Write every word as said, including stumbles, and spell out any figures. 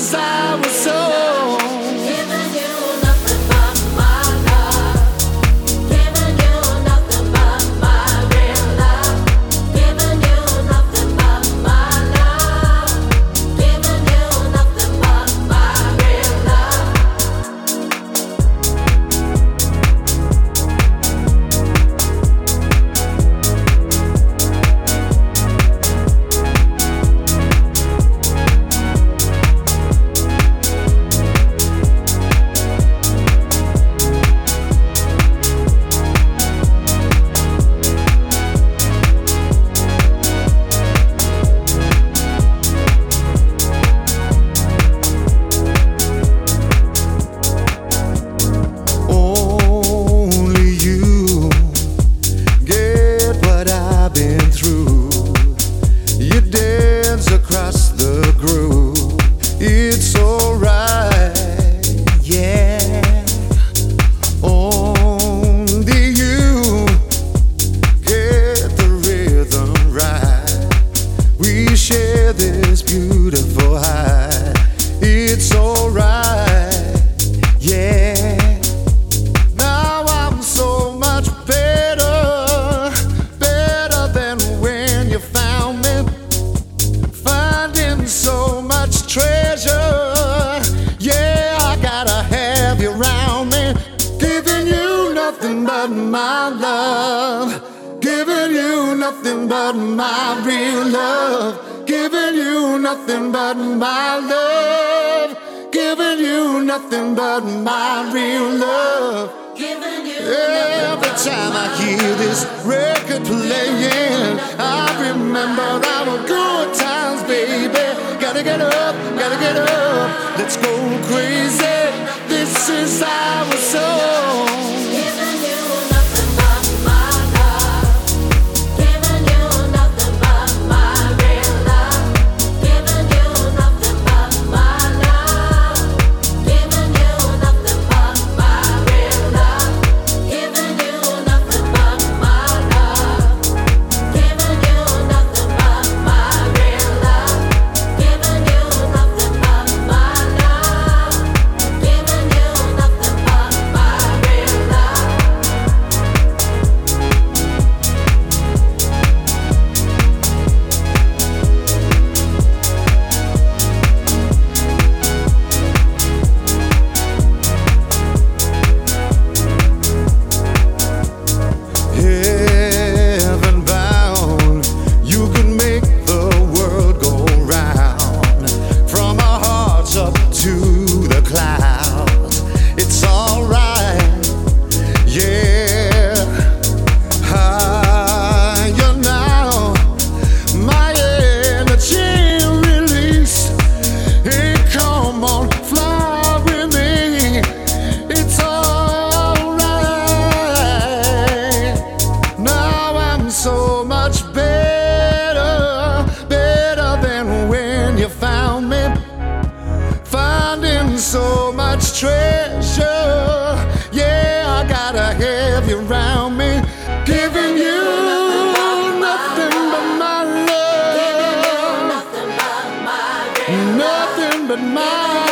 since I was so Giving you nothing but my love. Giving you nothing but my real love. Giving you nothing but my love. Giving you nothing but my real love. only you get what I've been through. You dance across the groove. It's alright, yeah. Only you get the rhythm right. We share this beautiful high. It's alright, yeah. Now I'm so much better, better than when you found me. Finding so much treasure, yeah, I gotta have you around me. Giving you nothing but my love. Giving you nothing but my real love. Giving you nothing but my love. Giving you nothing but my real love. Giving you Every time I hear this record playing, I remember our good times, baby. Gotta get up, gotta get up, let's go crazy. This is our song. Giving you nothing but my love. Giving you nothing but my real love. Giving you nothing but my love. Giving you nothing but my real love. Giving you nothing but my love. Giving you nothing but my real love. Giving you nothing but my love. Giving you nothing but my real love. Heaven bound, you can make the world go round. From our hearts up to the clouds, it's alright, yeah. Higher now, my energy release. Hey, come on, fly with me. It's alright. Now I'm so much better, better than when you found me. Finding so much treasure, yeah, I gotta have you around me. Giving you nothing but my love, Nothing but my real nothing but my